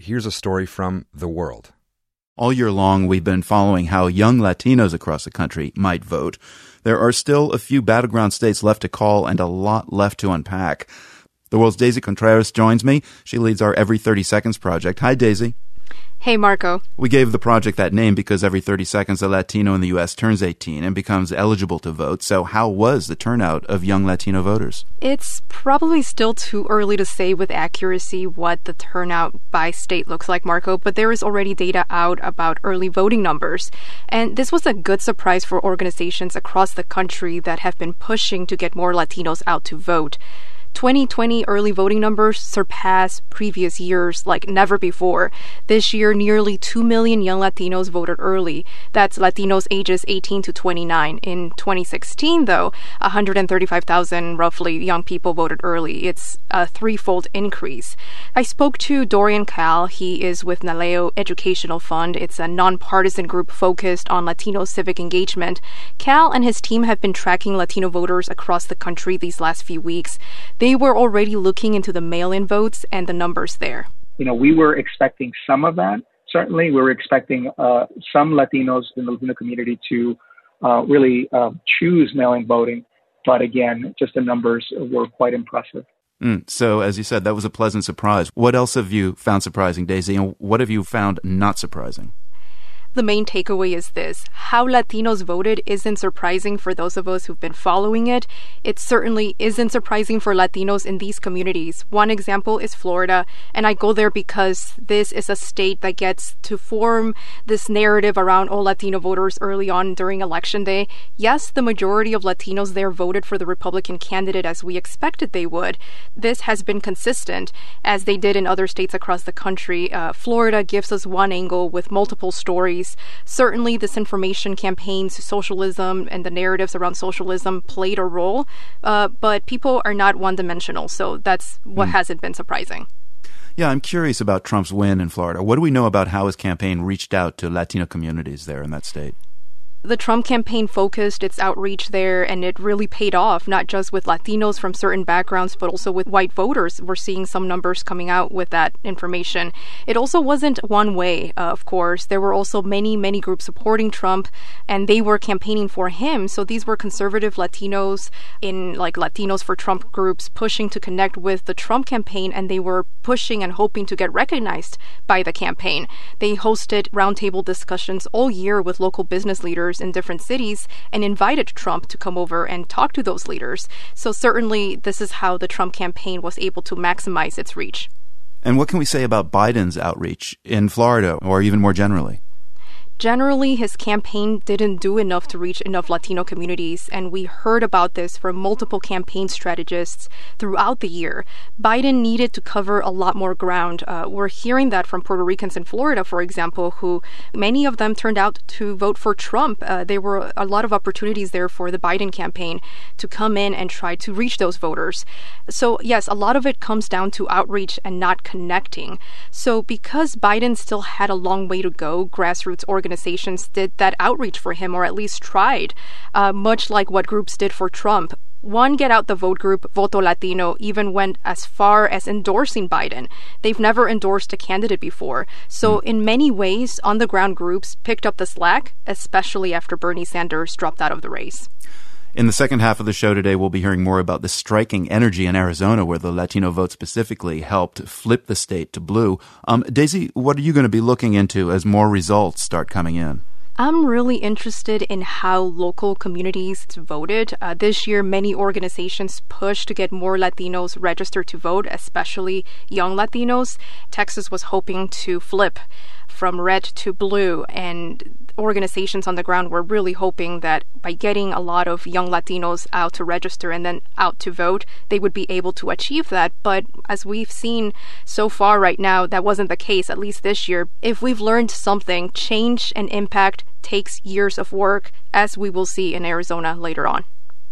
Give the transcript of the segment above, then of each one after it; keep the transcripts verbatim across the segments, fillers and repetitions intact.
here's a story from The World. All year long, we've been following how young Latinos across the country might vote. There are still a few battleground states left to call and a lot left to unpack. The World's Daisy Contreras joins me. She leads our Every thirty Seconds project. Hi, Daisy. Hey, Marco. We gave the project that name because every thirty seconds a Latino in the U S turns eighteen and becomes eligible to vote. So how was the turnout of young Latino voters? It's probably still too early to say with accuracy what the turnout by state looks like, Marco, but there is already data out about early voting numbers. And this was a good surprise for organizations across the country that have been pushing to get more Latinos out to vote. twenty twenty early voting numbers surpass previous years like never before. This year, nearly two million young Latinos voted early. That's Latinos ages eighteen to twenty-nine. In twenty sixteen, though, one hundred thirty-five thousand roughly young people voted early. It's a threefold increase. I spoke to Dorian Cal. He is with Naleo Educational Fund. It's a nonpartisan group focused on Latino civic engagement. Cal and his team have been tracking Latino voters across the country these last few weeks. They were already looking into the mail-in votes and the numbers there. You know, we were expecting some of that. Certainly, we were expecting uh, some Latinos in the Latino community to uh, really uh, choose mail-in voting. But again, just the numbers were quite impressive. Mm, so, as you said, that was a pleasant surprise. What else have you found surprising, Daisy, and what have you found not surprising? The main takeaway is this. How Latinos voted isn't surprising for those of us who've been following it. It certainly isn't surprising for Latinos in these communities. One example is Florida, and I go there because this is a state that gets to form this narrative around all Latino voters early on during Election Day. Yes, the majority of Latinos there voted for the Republican candidate as we expected they would. This has been consistent, as they did in other states across the country. Uh, Florida gives us one angle with multiple stories. Certainly, disinformation campaigns, socialism, and the narratives around socialism played a role, uh, but people are not one-dimensional, so that's what mm. hasn't been surprising. Yeah, I'm curious about Trump's win in Florida. What do we know about how his campaign reached out to Latino communities there in that state? The Trump campaign focused its outreach there, and it really paid off, not just with Latinos from certain backgrounds, but also with white voters. We're seeing some numbers coming out with that information. It also wasn't one way, uh, of course. There were also many, many groups supporting Trump, and they were campaigning for him. So these were conservative Latinos in like Latinos for Trump groups pushing to connect with the Trump campaign, and they were pushing and hoping to get recognized by the campaign. They hosted roundtable discussions all year with local business leaders in different cities and invited Trump to come over and talk to those leaders. So certainly this is how the Trump campaign was able to maximize its reach. And what can we say about Biden's outreach in Florida or even more generally? Generally, his campaign didn't do enough to reach enough Latino communities, and we heard about this from multiple campaign strategists throughout the year. Biden needed to cover a lot more ground. Uh, we're hearing that from Puerto Ricans in Florida, for example, who many of them turned out to vote for Trump. Uh, there were a lot of opportunities there for the Biden campaign to come in and try to reach those voters. So, yes, a lot of it comes down to outreach and not connecting. So because Biden still had a long way to go, grassroots organizations Organizations did that outreach for him, or at least tried, uh, much like what groups did for Trump. One Get Out the Vote group, Voto Latino, even went as far as endorsing Biden. They've never endorsed a candidate before. So mm. in many ways, on-the-ground groups picked up the slack, especially after Bernie Sanders dropped out of the race. In the second half of the show today, we'll be hearing more about the striking energy in Arizona, where the Latino vote specifically helped flip the state to blue. Um, Daisy, what are you going to be looking into as more results start coming in? I'm really interested in how local communities voted. Uh, this year, many organizations pushed to get more Latinos registered to vote, especially young Latinos. Texas was hoping to flip from red to blue, and organizations on the ground were really hoping that by getting a lot of young Latinos out to register and then out to vote, they would be able to achieve that. But as we've seen so far right now, that wasn't the case, at least this year. If we've learned something, change and impact takes years of work, as we will see in Arizona later on.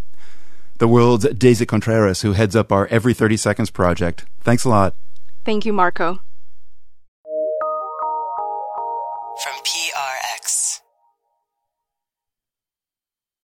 The World's Daisy Contreras, who heads up our Every thirty Seconds project. Thanks a lot. Thank you, Marco.